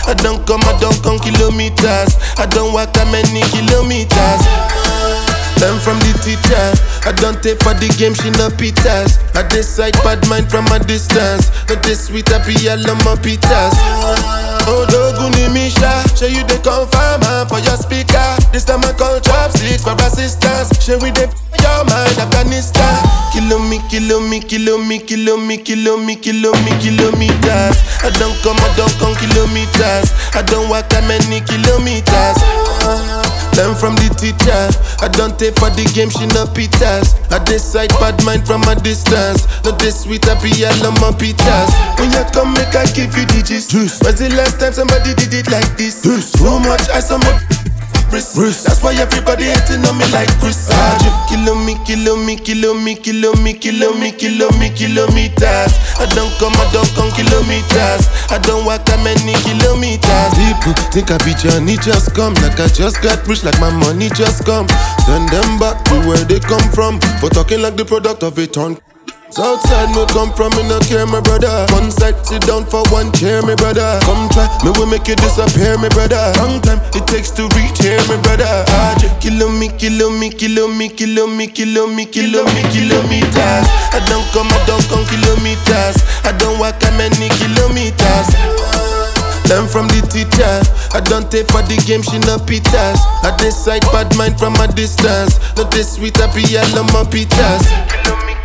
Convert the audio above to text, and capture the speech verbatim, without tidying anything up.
I don't come, I don't come kilometers. I don't walk that many kilometers. Learn from the teacher. I don't take for the game, she no pitas. I decide bad mind from a distance. Not this sweet, I be all on my pitas. Oh, Doguni Misha, show you the confirm for your speaker. This time I call chopsticks for assistance. Show we the your mind, Afghanistan. Kilo me, kilo me, kilo me, kilo me, kilo me, kilo me, kilometers. I don't come, I don't come kilometers. I don't walk that many kilometers. Learn from the teacher. I don't take for the game, she no pitas. I decide bad mind from a distance. Not this sweet, I be all on my pitas. When you come, make I give you digits. When's the last time somebody did it like this? So much ice on my wrist. That's why everybody hating on me like Chris. Kilo me, kilo me, kilo me, kilo me, kilo me, kilo me, kilometers. I don't come, I don't come kilometers. I don't walk that many kilometers. People think I be Johnny, just come. Like I just got rich, like my money just come. Send them back to where they come from. For talking like the product of a ton. Southside me come from, me no care, my brother. One side, sit down for one chair, my brother. Come try, me will make you disappear, my brother. Long time it takes to reach here, my brother. Kilo me, kilo me, kilo me, kilo me, kilo me, kilo me, kilometers. I don't come, I don't come kilometers. I don't walk that many kilometers. Learn from the teacher. I don't take for the game, she no pitas. I decide bad mind from a distance. Not this sweet, I be all on my pitas.